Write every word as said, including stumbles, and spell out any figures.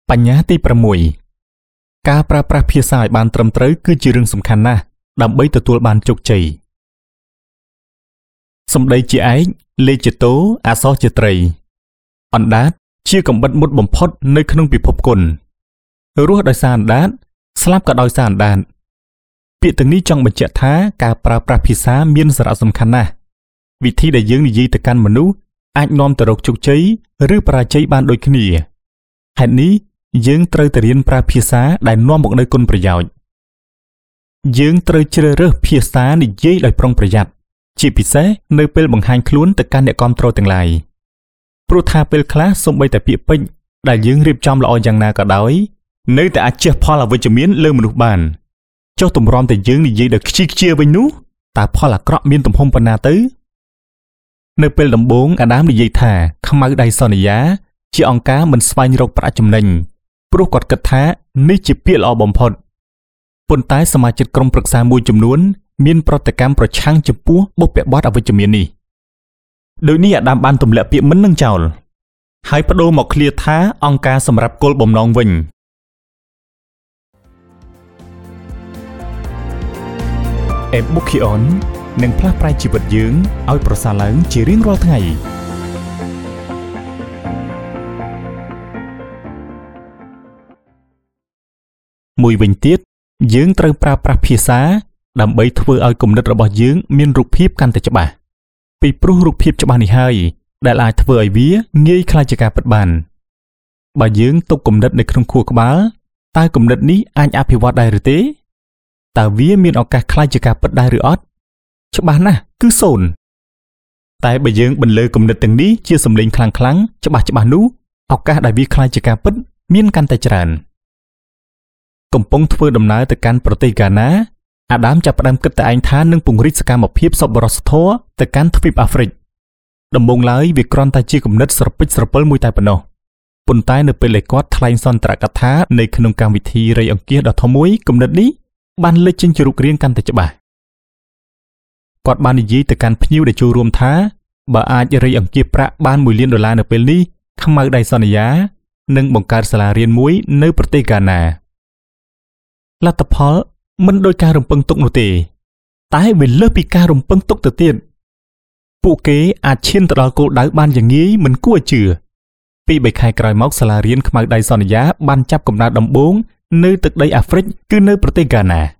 បញ្ញាទីប្រាំមួយការប្រើប្រាស់ភាសាឲ្យបានត្រឹមត្រូវគឺជារឿងសំខាន់ណាស់ដើម្បីទទួលបានជោគជ័យសម្ដីជាឯកលេខជាតូអក្សរជាត្រីអណ្ដាតជាកំបិតមុតបំផុតនៅក្នុងពិភពគុណរស់ដោយសារអណ្ដាតស្លាប់ក៏ដោយសារអណ្ដាតពាក្យទាំងនេះចង់បញ្ជាក់ថាការប្រើប្រាស់ភាសាមានសារៈសំខាន់ណាស់វិធីដែលយើងនិយាយទៅកាន់មនុស្សអាចនាំទៅរកជោគជ័យឬបរាជ័យបានដូចគ្នាហេតុនេះយើងត្រូវតែរៀនប្រើភាសាដែលនាំមកនូវគុណប្រយោជន៍យើងត្រូវជ្រើសរើសភាសានិយាយដោយប្រុងប្រយ័ត្នជាពិសេសនៅពេលបង្ហាញខ្លួនទៅកាន់អ្នកគាំទ្រទាំងឡាយព្រោះថាពេលខ្លះសូម្បីតែពាក្យពេចន៍ដែលយើងរៀបចំល្អយ៉ាងណាក៏ដោយនៅតែអាចជះផលអវិជ្ជមានលើមនុស្សបានចុះទម្រាំតែយើងនិយាយដោយខ្ជិលខ្ជាវិញនោះតើផលអាក្រក់មានទំហំប៉ុណ្ណាទៅនៅពេលដំបូងអាដាមនិយាយថាខ្មៅដៃសន្យាជាអង្គការមិនស្វែងរកប្រាក់ចំណេញព្រោះគាត់គិតថានេះជាពាក្យល្អបំផុតប៉ុន្តែសមាជិកក្រុមប្រឹក្សាមួយចំនួនមានប្រតិកម្មប្រឆាំងចំពោះបុព្វបុរសអវិជ្ជមាននេះដោយនេះអាដាមបានទម្លាក់ពាក្យមិននឹងចោលហើយបដូរមកឃ្លាថាអង្គការសម្រាប់គោលបំណងវិញអេប៊ូខីអននឹងផ្លាស់ប្រែជីវិតយើងឲ្យប្រសើរឡើងជារៀងរាល់ថ្ងៃមួយវិញទៀតយើងត្រូវប្រើប្រាស់ភាសាដើម្បីធ្វើឲ្យគំនិតរបស់យើងមានរូបភាពកាន់តែច្បាស់ពីព្រោះរូបភាពច្បាស់នេះហើយដែលអាចធ្វើឲ្យវាងាយខ្លាចជាការពិតបានបើយើងទុកគំនិតនៅក្នុងខួរក្បាលតើគំនិតនេះអាចអភិវឌ្ឍដែរឬទេតើវាមានឱកាសខ្លាចជាការពិតដែរឬអត់ច្បាស់ណាស់គឺសូន្យតែបើយើងបន្លឺគំនិតទាំងនេះជាសម្លេងខ្លាំងៗច្បាស់ច្បាស់នោះឱកាសដែលវាខ្លាចជាការពិតមានកាន់តែច្រើនកំពុងធ្វើដំណើរទៅកាន់ប្រទេសហ្គាណាអាដាមចាប់ផ្ដើមគិតតែឯងថានឹងពង្រីកសកម្មភាពសប្បុរសធម៌ទៅកាន់ទ្វីបអាហ្វ្រិកដំបូងឡើយវាគ្រាន់តែជាគំនិតស្រពេចស្រពិលមួយតែប៉ុណ្ណោះប៉ុន្តែនៅពេលដែលគាត់ថ្លែងសន្ទរកថានៅក្នុងកម្មវិធីរៃអង្គាសដ៏ធំមួយគំនិតនេះបានលេចចេញជារូបរាងកាន់តែច្បាស់គាត់បាននិយាយទៅកាន់ភ្ញៀវដែលចូលរួមថាបើអាចរៃអង្គាសប្រាក់បានមួយលានដុល្លារនៅពេលនេះខ្មៅដៃសន្យានឹងបង្កើតសាលារៀនមួយនៅប្រទេសហ្គាណាលទ្ធផលមិនដោយការរំពឹងទុកនោះទេតែវាលើសពីការរំពឹងទុកទៅទៀតពួកគេអាចឈានទៅដល់គោលដៅបានយ៉ាងងាយមិនគួរឲ្យជឿពីបីខែក្រោយមកសាលារៀនខ្មៅដៃសន្យាបានចាប់កំណើតដំបូងនៅទឹកដីអាហ្វ្រិកគឺនៅប្រទេសហ្គាណា